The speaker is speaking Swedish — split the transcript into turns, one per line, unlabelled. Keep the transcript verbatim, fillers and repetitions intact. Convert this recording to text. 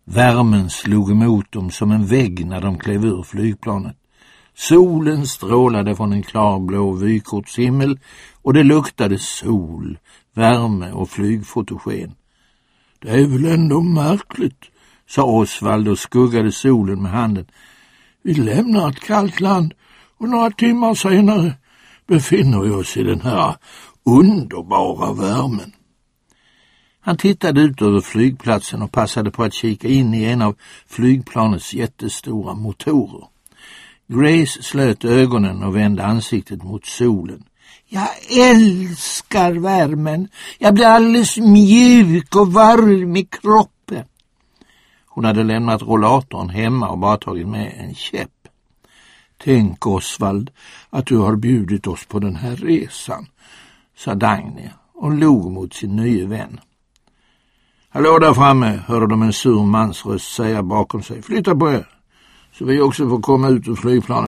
Värmen slog emot dem som en vägg när de klev ur flygplanet. Solen strålade från en klarblå vykortshimmel och det luktade sol, värme och flygfotogen. Det är väl ändå märkligt, sa Osvald och skuggade solen med handen. Vi lämnar ett kallt land och några timmar senare befinner vi oss i den här underbara värmen. Han tittade ut över flygplatsen och passade på att kika in i en av flygplanets jättestora motorer. Grace slöt ögonen och vände ansiktet mot solen. Jag älskar värmen. Jag blir alldeles mjuk och varm i kroppen. Hon hade lämnat rollatorn hemma och bara tagit med en käpp. Tänk, Osvald, att du har bjudit oss på den här resan, sa Dagny och log mot sin nya vän. Hallå där framme, hörde de en sur mansröst säga bakom sig. Flytta på er, så vi också får komma ut ur flygplanet.